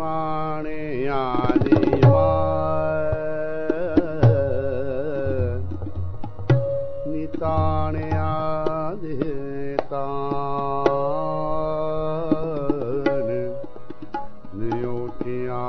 माने आदि निताने आदि तान नियोटिया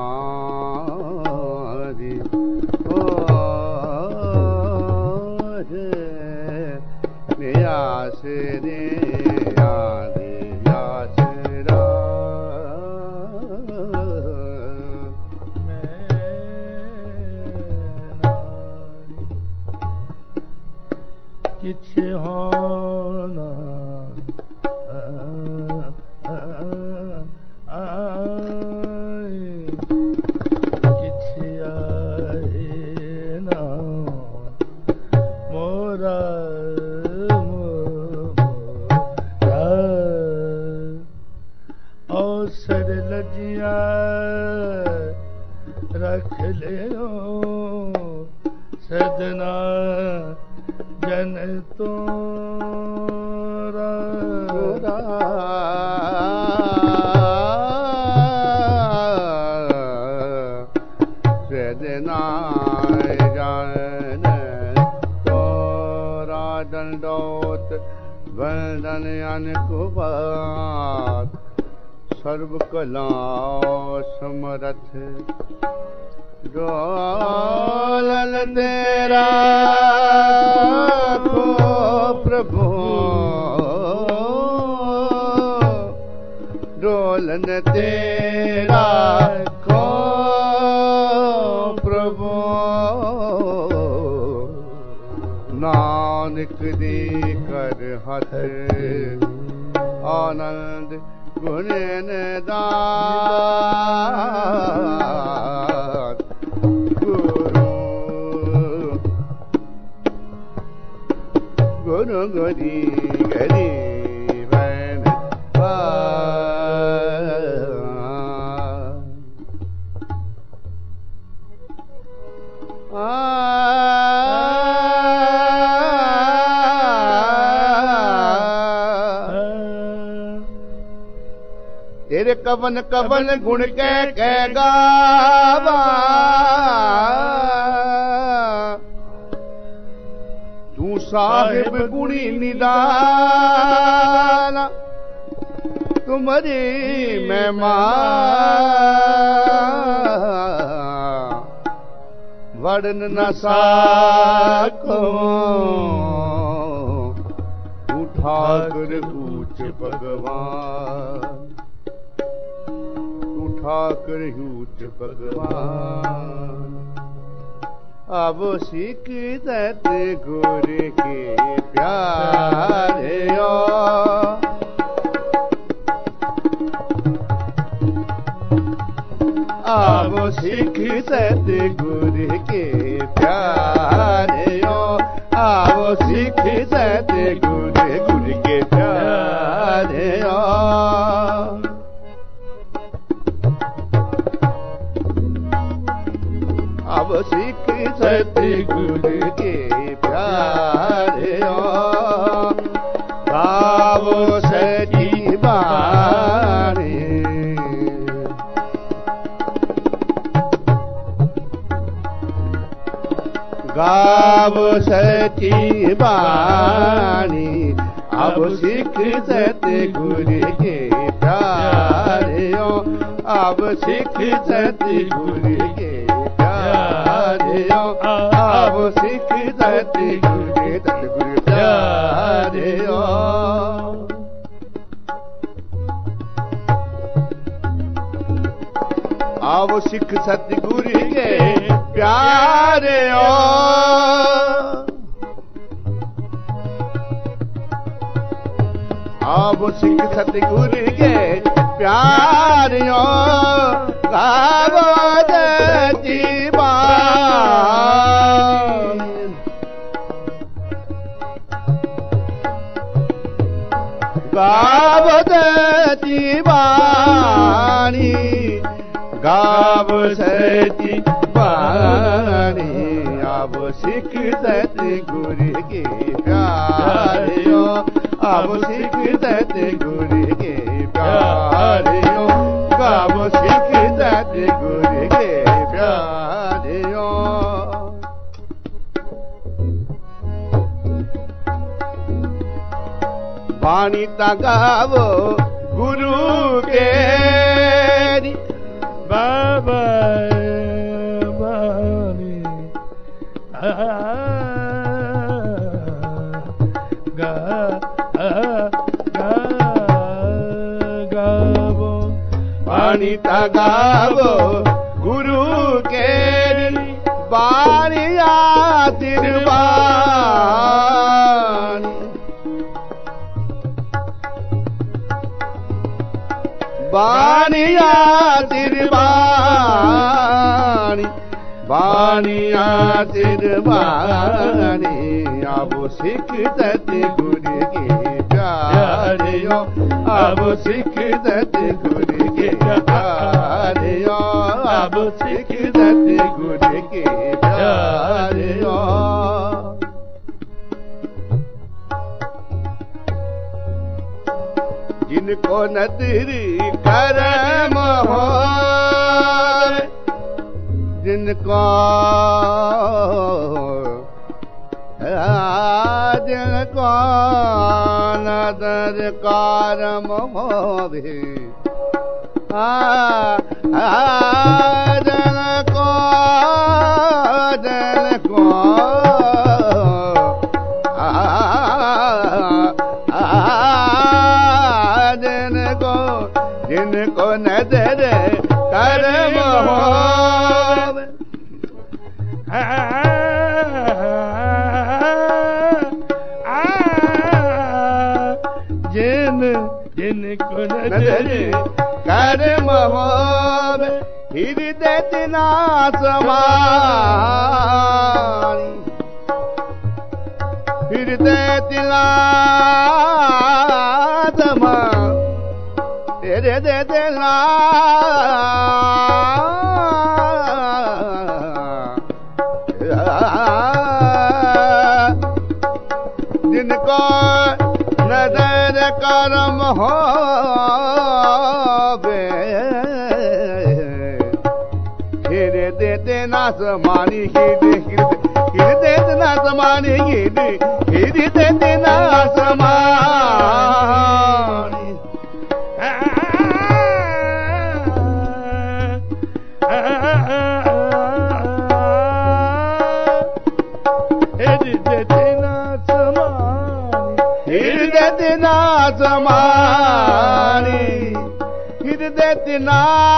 किछ होना किछ आए ना मोरा अवसर लजिया रख ले सजना जन तोरा सजना जन तोरा दंडोत वंदन अनकुबात सर्व कला समरथ डोलन तेरा को प्रभु डोलन तेरा को प्रभु नानक दी कर हथ आनंद गुणन दात गुरु गरी गरी बन तेरे कवन कवन गुण के गावा तू साहिब गुणी निदान तुम्हारी महिमा वर्णन न साको तू ठाकुर ऊंच भगवान ठाकुर ऊंच भगवान अब सिख दत्त गुर के प्यारे अब सिख दत्त गुर के प्यारे अब सिख दत्त गुर के प्यारे अब सिख सतगुरु के प्यारे गावो सची बाणी गावो सची बाणी अब सिख सतगुरु के प्यारे अब सिख सतगुरु के अब सिख दत्त गुरु प्यारे अब सिख सतगुरु के प्यारे अब सिख सतगुरु के प्यारे गावो दती गाव दती बाणी गाव सती बाणी अब सिख दत्त गुरु के प्यारे अब सिख दत्त गुरु के प्यारे गाव सिख बाणी ता गावो गुरु केरी बाबा बानी गावो बाणी ता गावो गुरु केरी बाणिया तिरबानी बाणिया तिरबानी बाणिया तिरबानी अब सिख दत गुरु के प्यारियो अब सिख दत गुरु के प्यारियो अब सिख दत गुरु के प्यारियो जिनको नदरी करम हो जिनको जिनको नदर करम हो भी जिनको जिनको जिनको नजर करम हो जिनको नजर करम हो हृदय दिना समानी हृदय दिला समा तेरे दे दिला जिनको नजर करम हो हृदय देना समानी हृदय देना समानी हृदय देना समानी हृदय दिना समानी हृदय दिना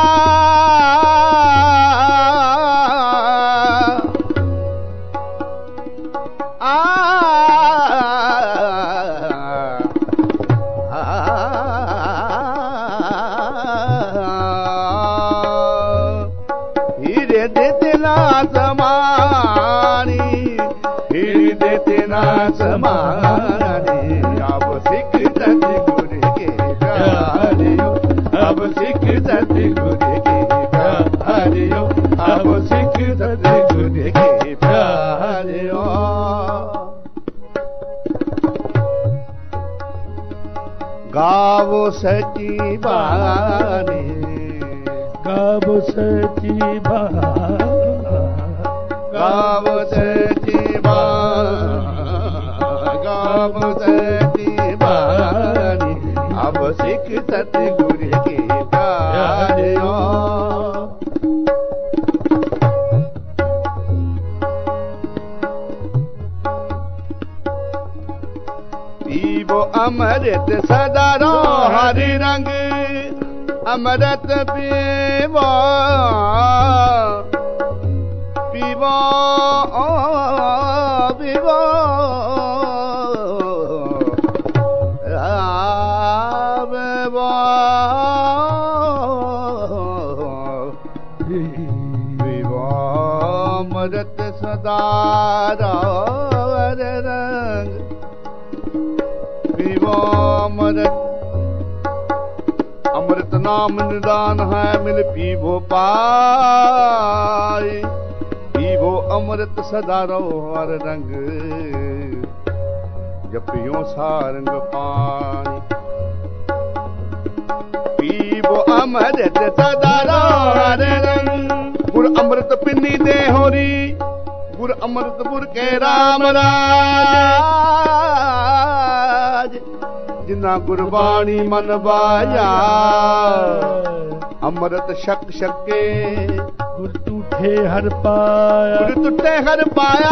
हृदय दिना समानी हृदय दिना समानी अब सिख दत गुरु के प्यारियो अब सिख दत गुरु के प्यारियो अब सिख दत गुरु के प्यारियो गावो सची बानी गावो सची बानी गावो सची गावो सची बानी अब सिख सतगुरु के प्यारियो पीवो अमृत सदा रो हरि रंग अमृत पीवो पीवो पीवो अमृत सदा रंग पीवो अमृत नाम निदान है मिल पीवो पाए पीवो अमृत सदा हर रंग जपियो सारंग पानी पीवो अमृत सदा हर रंग गुर अमृत पिन्नी दे होरी गुर अमृतपुर के राम राज ਜਿਨਾ ਗੁਰਬਾਣੀ ਮਨ ਬਾਇਆ ਅੰਮ੍ਰਿਤ ਛਕ ਛਕੇ ਗੁਰ ਟੂਠੇ ਹਰ ਪਾਇਆ ਗੁਰ ਟੁੱਟੇ ਹਰ ਪਾਇਆ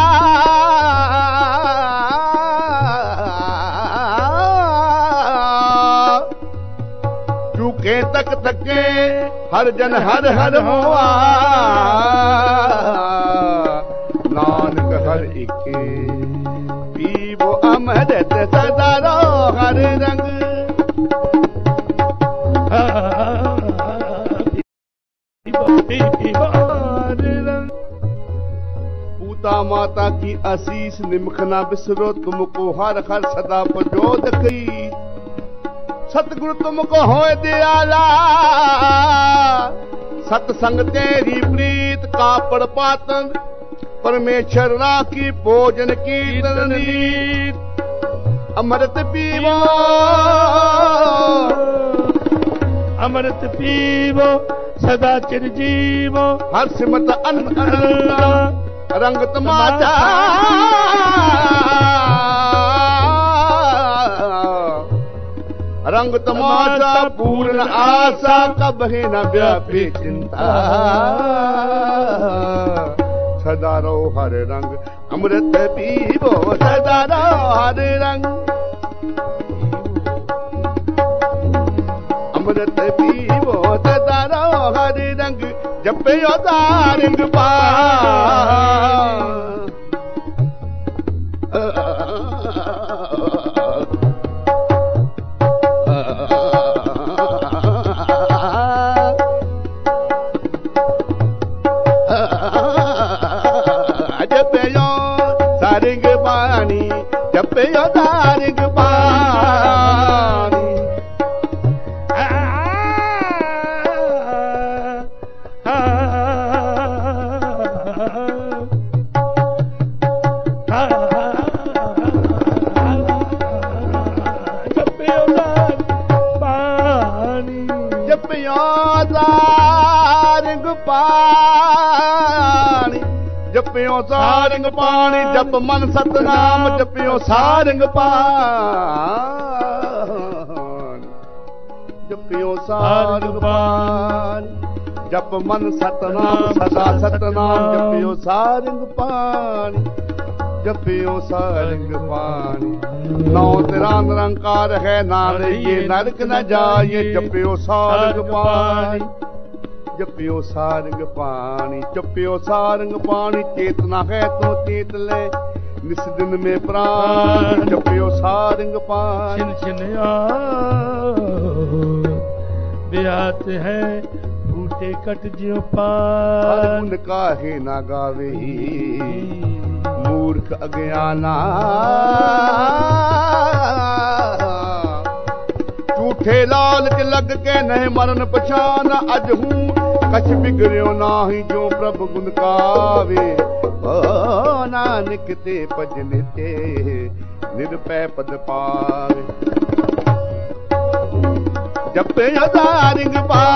ਚੁਕੇ ਤੱਕ ਤੱਕੇ ਹਰ ਜਨ ਹਰ ਹਰ ਹੋਆ ਨਾਨਕ ਹਰ ਏਕੇ ਪੀਵੋ ਅੰਮ੍ਰਿਤ ਸਦਾ ਰੋ ਹਰ ਰੰਗ पूता माता की आशीष निमख ना बिसरो तुमको हर हर सदा प्रजोद कई सतगुरु तुमको होए दयाला सतसंग तेरी प्रीत कापड़ पातन परमेश्वर राखी भोजन कीर्तन नीत अमृत पीवो अमृत पीवो सदा चिर जीवो हर सिमत अनंत रंग तमाचा रंग तमाचा पूर्ण आशा कब है न व्यापी चिंता सदा रहो हर रंग अमृत पीवो सदा रहो हर रंग अमृत पीवो सदा रहो हर रंग जपियो दारंग जपियो सारंग पानी जपियो दारंग पानी जपियो सारंग पानी जप मन सतनाम जपियो सारंग पानी जपियो सारंग पानी जप मन सतनाम सदा सतनाम जपियो सारंग पानी जपियो सारंग पानी नौ तेरा निरंकार है नाम ये नरक न जाए जपियो सारंग पानी जपियो सारंग पानी जपियो सारंग पानी चेतना है तो चेत ले निस दिन में प्राण जपियो सारंग पानी छिन छिन ब्यात है बूटे कट जियो पार गुण काहे ना गावे मूर्ख अज्ञाना झूठे लालच लग के नहीं मरण पछान अज हूँ कछ बिगड़ियो नाही जो प्रभु गुण गावे नानक ते भजन ते निरपै पद पावे जपे दारंग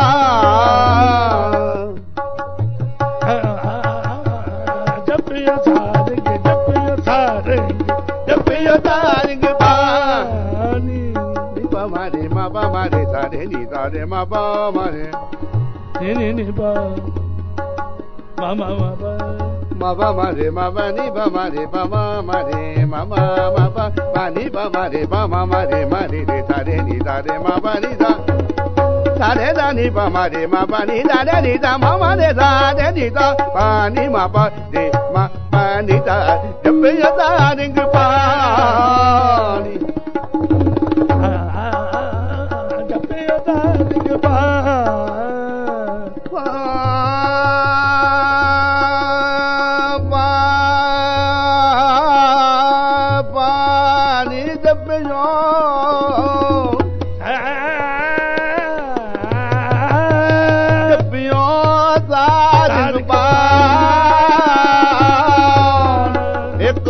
जपियो सारंग जपियो सारंग जपियो दारंग पानी मारे माबा मारे सारे नी सारे माबा मारे नि बा मामा माबा माबा मारे माबा नी बा मारे मामा मारे मामा माबा पानी बा मारे मामा मारे मारे रे सारे नी सारे माबा नी सा सारे दा नी बा मारे माबा नी सारे नी सा मामा रे सारे नी सा पानी माबा रे मा पानी दा जब यदा रिंग पानी एक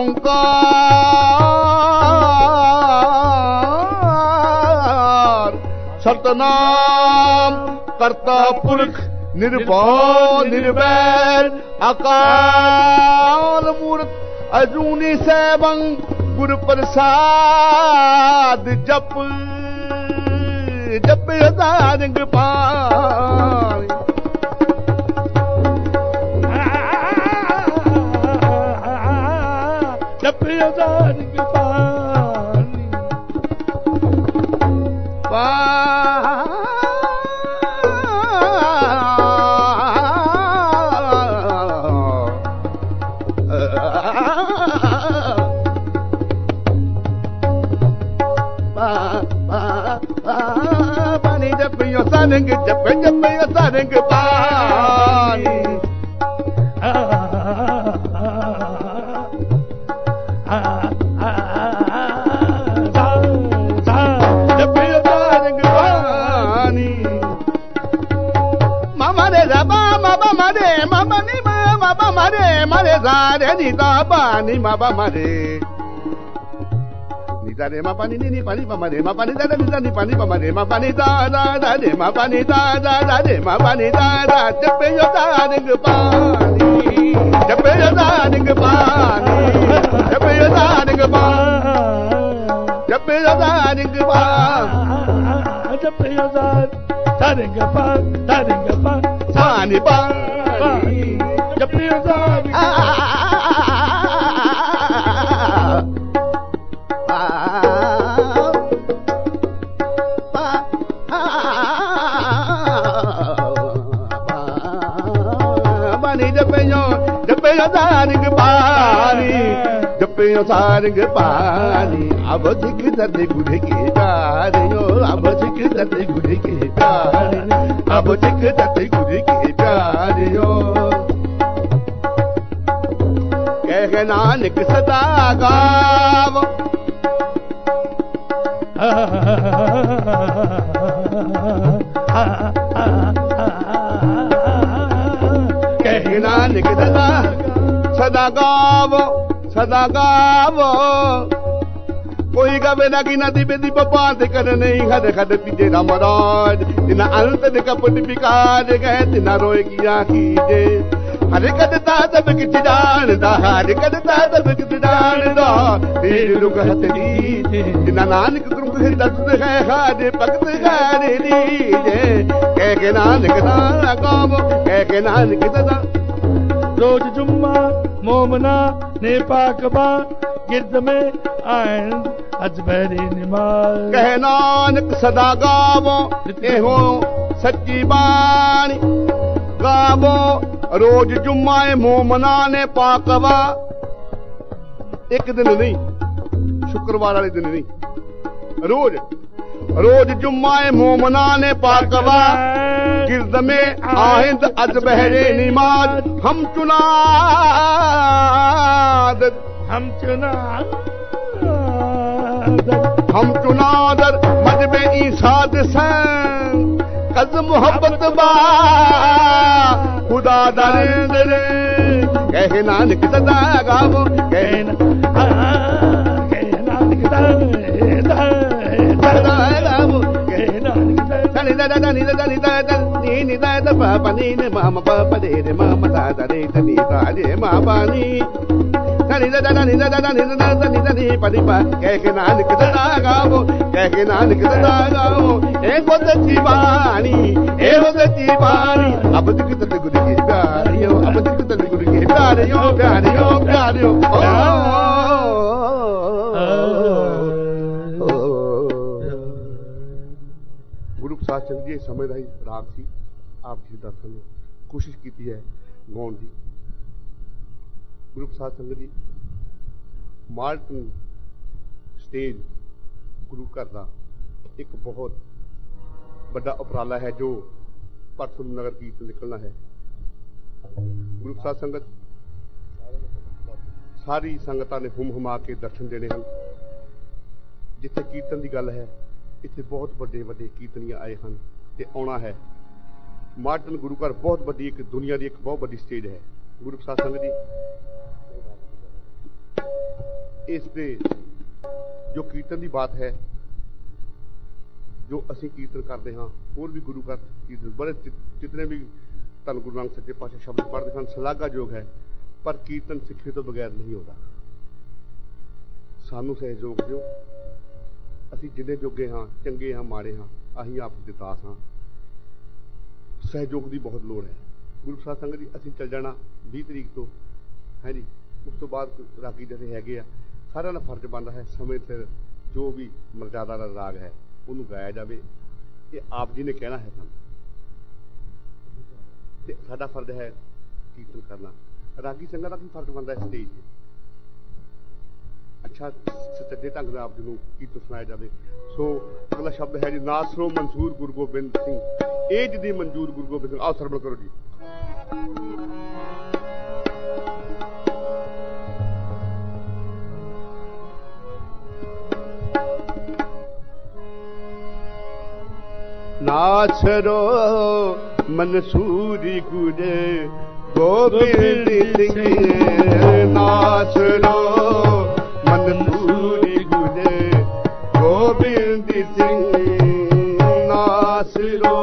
ओंकार सतनाम करता पुरख निर्भय निर्वैर अकाल मूर्त अजूनी सैभं ਗੁਰ ਪ੍ਰਸਾਦ ਜਪ ਜਪਿਓ ਸਾਰੰਗ ਪਾਣੀ ਜਪਿਓ ਸਾਰੰਗ ਪਾਣੀ ਪਾਣੀ ਜਪਿਓ ਸਾਰੰਗ ਜਪਿਓ ਸਾਰੰਗ ਪਾਣੀ ਜਪਿਓ ਸਾਰੰਗ ਪਾਣੀ ਮਾਮਾ ਰੇ ਰਬਾ ਮਾਮਾ ਮਰੇ ਮਾਮਾ ਨੀ ਮਾਮਾ ਮਰੇ ਮਰੇ ਸਾਰੇ ਨੀ ਦਾ ਪਾਣੀ ਮਾਮਾ ਮਰੇ Dare ma pani ni pani pa ma re ma pani da da ni pani pa ma re ma pani da da da de ma pani da da da de ma pani da da jape yo da ning pani jape yo da ning pani jape yo da ning pani jape yo da ning pani jape yo da ning pani sani pani jape yo da जपयो Sarang पानी जपयो सारंग पानी अब सिख दर्द गुड़ के प्यारियो अब सिख दर्द गुड़ के प्यारियो अब सिख दर्द गुड़ के प्यारियो कह नानक सदा गाव नानक सदा गावो कोई गवे ना की नदी बेदी बात कर नहीं खद खद पीजे राम राज तिना अंत ने कपट बिकार गए तिना रोए किया कीजे हर कदता सब किछ जानदा हर कदता सब किछ जानदा तेरे रुख हथ दीजे तिना नानक गुरु है दस्त है खादे भगत गारे लीजे कह के नानक सदा गावो कह के नानक सदा रोज जुम्मा मोमना ने पाकबा गिरद में आयन अजबहरी निमाज कह नानक सदा गावो एहो सच्ची बाणी गावो रोज जुम्मा मोमना ने पाकबा एक दिन नहीं शुक्रवार वाले दिन नहीं रोज रोज जुम्मा मोमना ने पाकवा गिरद में आहिंद अज बहरे निमाज हम चुनादर मज में ईसाद सन कज मोहब्बत बा खुदा दरिंदर कह नानक सदा गावो कह नानक सदा गावो ni da da pa pa ni ne ma ma pa pa de de ma ma da da de da ni da de ma pa ni ni da da ni da da ni da da ni da ni pa ni pa keh ke nanak da gaavo keh ke nanak da gaavo e ko sachhi baani ab dik tat guru ke pyariyo ab dik tat guru ke pyariyo ਗੁਰੂ ਪ੍ਰਸਾਦ ਸਿੰਘ ਜੀ ਸਮੇਂ ਦਾ ਹੀ ਰਾਗ ਸੀ ਆਪ ਜੀ ਦਰਸ਼ਨ ਨੇ ਕੋਸ਼ਿਸ਼ ਕੀਤੀ ਹੈ ਗਾਉਣ ਦੀ ਗੁਰੂ ਪ੍ਰਸਾਦ Singh ji Malton stage ਗੁਰੂ ਘਰ ਦਾ ਇੱਕ ਬਹੁਤ ਵੱਡਾ ਉਪਰਾਲਾ ਹੈ ਜੋ ਪਰਸੋਂ ਨਗਰ ਕੀਰਤਨ ਨਿਕਲਣਾ ਹੈ ਗੁਰੂ ਪ੍ਰਸਾਦ ਸੰਗਤ ਸਾਰੀ ਸੰਗਤਾਂ ਨੇ ਹੁਮਾ ਕੇ ਦਰਸ਼ਨ ਦੇਣੇ ਹਨ ਜਿੱਥੇ ਕੀਰਤਨ ਦੀ ਗੱਲ ਹੈ ਇੱਥੇ ਬਹੁਤ ਵੱਡੇ ਕੀਰਤਨੀਆਂ ਆਏ ਹਨ ਤੇ ਆਉਣਾ ਹੈ ਮਾਰਟਨ ਗੁਰੂ ਘਰ ਬਹੁਤ ਵੱਡੀ ਇੱਕ ਦੁਨੀਆ ਦੀ ਇੱਕ ਬਹੁਤ ਵੱਡੀ ਸਟੇਜ ਹੈ ਗੁਰੂ ਪ੍ਰਸਾਦ ਸੰਗਤ ਜੀ ਇਸ ਦੇ ਜੋ ਕੀਰਤਨ ਦੀ ਬਾਤ ਹੈ ਜੋ ਅਸੀਂ ਕੀਰਤਨ ਕਰਦੇ ਹਾਂ ਹੋਰ ਵੀ ਗੁਰੂ ਘਰ ਕੀਰਤਨ ਬੜੇ ਜਿਤਨੇ ਵੀ ਧੰਨ ਗੁਰੂ ਨਾਨਕ ਸੱਚੇ ਪਾਤਸ਼ਾਹ ਸ਼ਬਦ ਪੜ੍ਹਦੇ ਹਨ ਸ਼ਲਾਘਾਯੋਗ ਹੈ ਪਰ ਕੀਰਤਨ ਸਿੱਖੇ ਤੋਂ ਬਗੈਰ ਨਹੀਂ ਹੁੰਦਾ ਸਾਨੂੰ ਸਹਿਯੋਗ ਦਿਓ। ਅਸੀਂ ਜਿੰਨੇ ਜੋਗੇ ਹਾਂ, ਚੰਗੇ ਹਾਂ ਮਾੜੇ ਹਾਂ, ਅਸੀਂ ਆਪ ਦੇ ਦਾਸ ਹਾਂ। ਸਹਿਯੋਗ ਦੀ ਬਹੁਤ ਲੋੜ ਹੈ। ਗੁਰੂ ਸਾਧ ਸੰਗਤ ਜੀ ਅਸੀਂ ਚੱਲ ਜਾਣਾ 20 ਤਰੀਕ ਤੋਂ ਹੈ ਜੀ। ਉਸ ਤੋਂ ਬਾਅਦ ਰਾਗੀ ਜਿਹੜੇ ਹੈਗੇ ਆ ਸਾਰਿਆਂ ਦਾ ਫਰਜ਼ ਬਣਦਾ ਹੈ ਸਮੇਂ ਸਿਰ ਜੋ ਵੀ ਮਰਜ਼ਾਦਾ ਦਾ ਰਾਗ ਹੈ ਉਹਨੂੰ ਗਾਇਆ ਜਾਵੇ। ਇਹ ਆਪ ਜੀ ਨੇ ਕਹਿਣਾ ਹੈ ਸਾਨੂੰ, ਤੇ ਸਾਡਾ ਫਰਜ਼ ਹੈ ਕੀਰਤਨ ਕਰਨਾ। ਰਾਗੀ ਸੰਗਤ ਦਾ ਕੀ ਫਰਜ਼ ਬਣਦਾ ਹੈ ਸਟੇਜ ਤੇ ਅੱਛਾ ਸੱਚੇ ਢੰਗ ਨਾਲ ਆਪ ਜੀ ਨੂੰ ਕੀਰਤਨ ਸੁਣਾਇਆ ਜਾਵੇ। ਸੋ ਅਗਲਾ ਸ਼ਬਦ ਹੈ ਜੀ ਨਾਸਰੋ ਮਨਸੂਰ ਗੁਰੂ ਗੋਬਿੰਦ ਸਿੰਘ। ਇਹ ਜਿਹਦੀ ਮਨਜ਼ੂਰ ਗੁਰੂ ਗੋਬਿੰਦ ਸਿੰਘ। ਆਓ ਸਰਵਣ ਕਰੋ ਜੀ। नासरो मनसूरी गुरे गोविंद सिंह। नासरो मनसूरी गुरे गोविंद सिंह। नासरो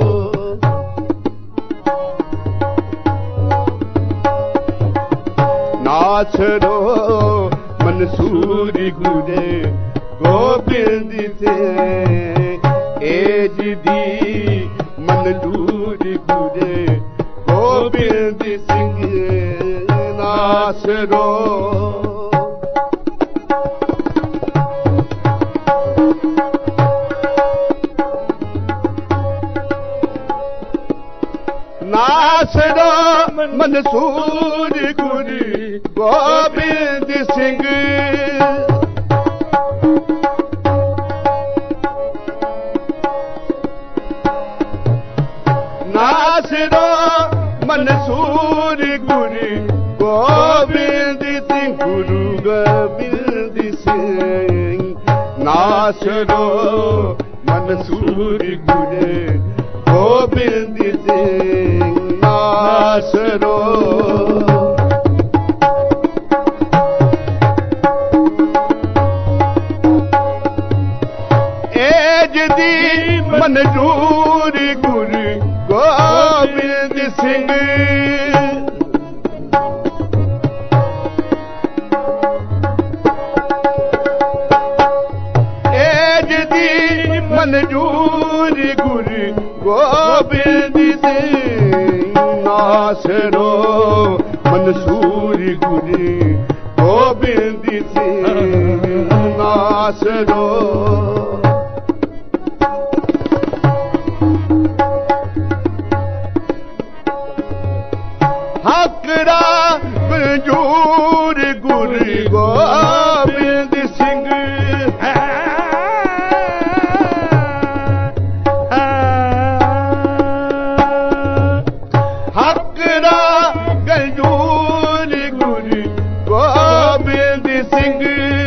नासरो मनसूरी गुरे गोविंद सिंह। एज दी मनजूर गुरे गोविंद सिंह। नासरो नासरो मनसूर गुरु गोविंद सिंह। नासरो मनसूर गुरु गोविंद सिंह। गुरु गोविंद सिंह। नासरो मनसूर गुरु गोविंद सिंह। नासरो एज दी मनजूर गुरु गोविंद सिंह। एज दी मनजूर गुरु गोविंद सिंह। नासरो मनसूर गुरु गोविंद सिंह। नासरो हकरा मंजूर गुरु गोविंद सिंह। हकरा गंजूर गुरु गोविंद सिंह।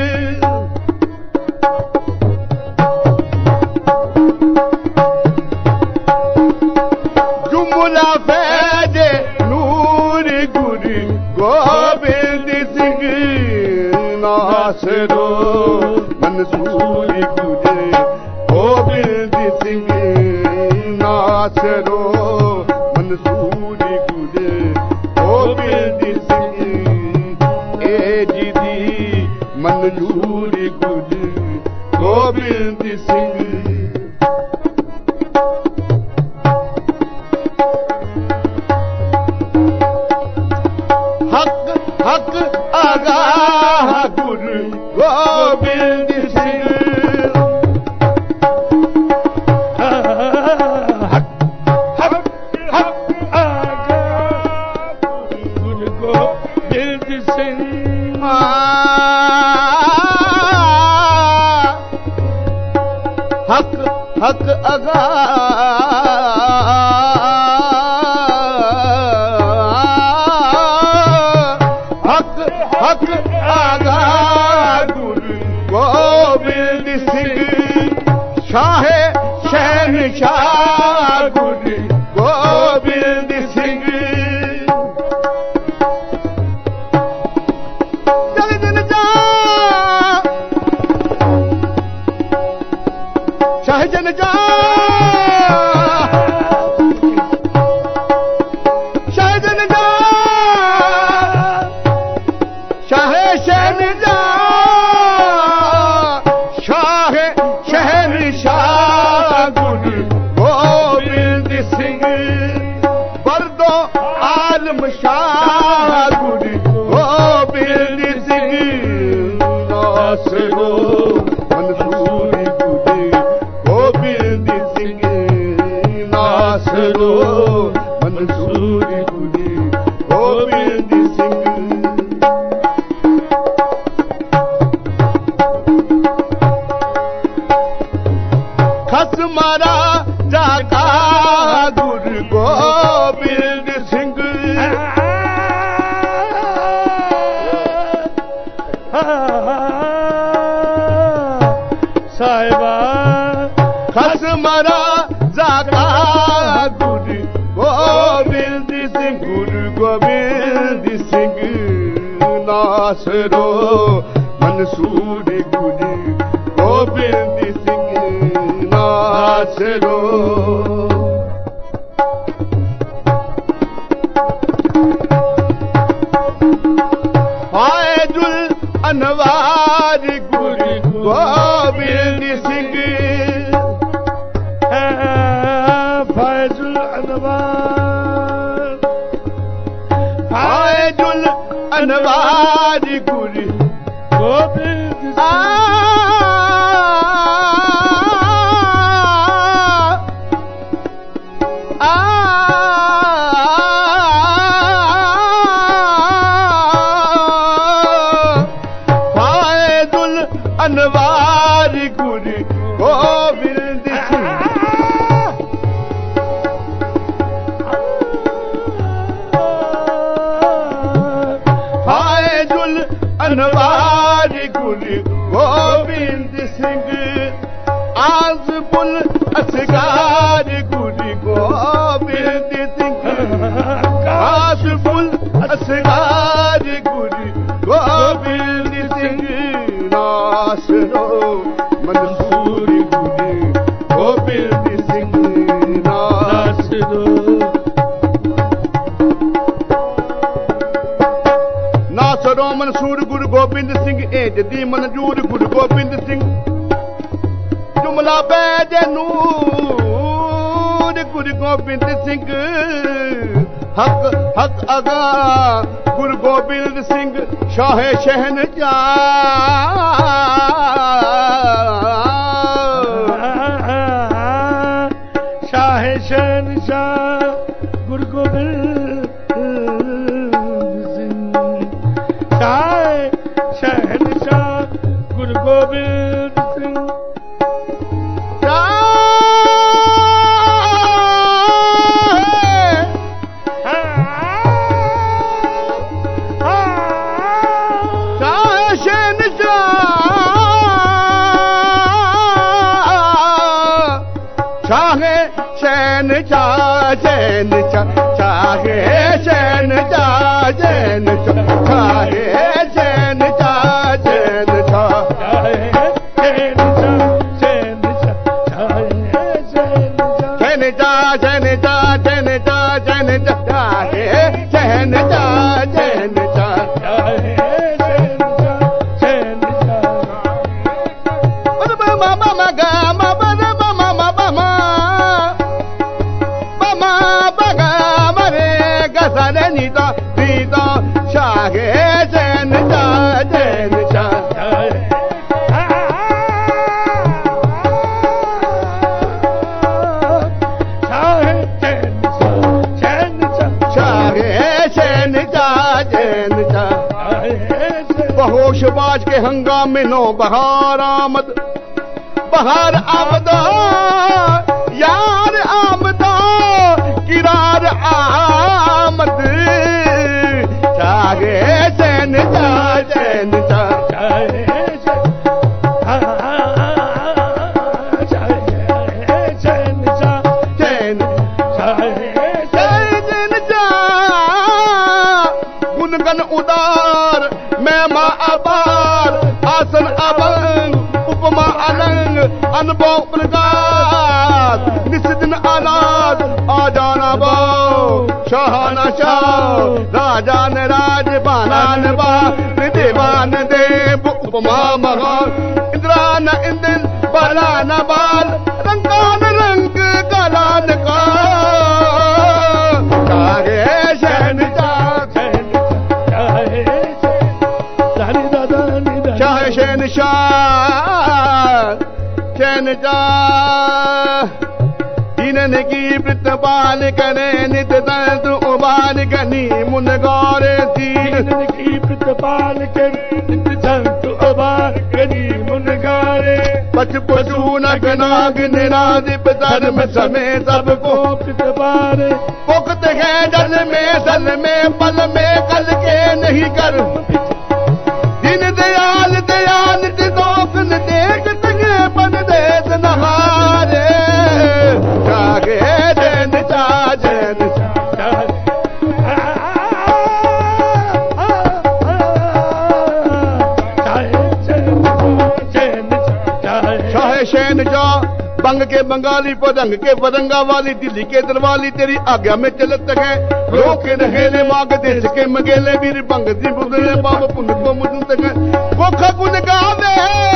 जुमला फैज नूर गुरु गोविंद सिंह। नासरो मनसूर गुरु गोविंद सिंह। नासरो मनसूर गुरु गोविंद सिंह। एज दी मनजूर गुरु गोविंद सिंह। हक आगाह गुरु गोविंद सिंह। हक आगाह गुरु गोविंद सिंह। हक आगाह हक आगा गुरु गोविंद सिंह। शाह शहनशाह गुरु गोविंद सिंह। चल दिन जा शाह जन जा शाह जन जा शाह शहनशाह बरदो आलम शाह गुरु गोबिंद सिंह नासरो मंसूर गुरु गोबिंद सिंह नासरो मंसूर गुरु गोबिंद सिंह खसमारा जाका गुरु गोबिंद सिंह साहिबा खसमारा जाका गुरु गोबिंद सिंह गुरु गोबिंद सिंह नासरो मंसूर गुरु गोबिंद सिंह नासरो फायजुल अनवार गुरु गोबिंद सिंह फैजुल अनवार फायजुल अनवार गुरु गोबिंद फायजुल अनवार गुरु गोबिंद सिंह फायजुल अनवार गुरु गोबिंद सिंह आज़बुल असगार गुरु गोबिंद सिंह आज़बुल असगार गुरु गोबिंद सिंह नासरो मंसूर गुरु गोबिंद सिंह नासरो नासरो मंसूर गुरु गोबिंद सिंह ए जदी मंजूर गुरु गोबिंद सिंह जुमला बैज नूर गुरु गोबिंद सिंह हक हक अगा गुरु गोबिंद सिंह शाह शहन शाह शहनशाह गुरु गोबिंद सिंह शाह शहनशाह गुरु गोबिंद सिंह चैन चा चैन चा चाहे चैन चा चैन चा चाहे चैन चा चैन चा चैन चा चैन चा चैन चा चैन चा चैन चा चैन चा चैन चा चाहे चैन चा चैन चा चैन चा मामा मगा मामा मामा मामा नीता नीता शाहे जैन चा जैन चा शाहे जैन चा जैन चा बहोश बाज के हंगामे नो बहार आमद यार आमदा किरार आमद चाहे चैन चा चैन चा चैन चैन चा गुनगन उदार मैं माँ अपार आसन अभंग उपमा अलंग अनुभव प्रकाश निस्दिन अनाथ आ जाना बाओ शाहाना शाह राजा ने राज बाना ने बा देवान देव उपमा महान इंद्रा न इंद्र बाला न बाल रंगा न रंग काला न काल जा जिन्हने की प्रतिपाल करे नित दर्द उबार गनी मुन गौरे सीन की प्रतिपाल करे नित दर्द उबार गनी मुन गौरे पच पशु नाग निरादिप धर्म समय सबको प्रतिपाले पुख्त है जल में पल में कल के नहीं कर दिन दयाल दयाल दोकन देख तगे पन देश नहारे जागे जैन चा जैन शाहे शैन जा बंग के बंगाली पदंग के पदंगा वाली दिल्ली के दरवाली तेरी आज्ञा में चलत है रोके रहेले मांग देश के मगेले वीर बंग दी बुदले बाब पुन को मुझत है कोखा गुन गावे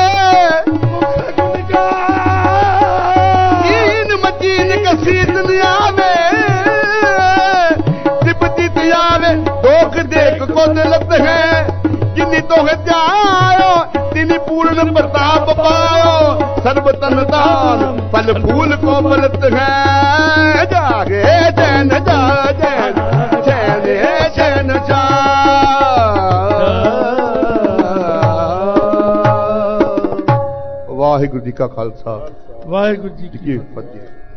इन मचीन कसीद आवे तिपति आवे दोख देख को दिलत है जिन्नी तो है जाओ तिनी पूर्ण प्रताप पायो सर्वतन दान फल फूल को बलत है जागे जैन जा जैन जैन जैन जा वाहिगुरु जी का खालसा वाहिगुरु जी की फतेह।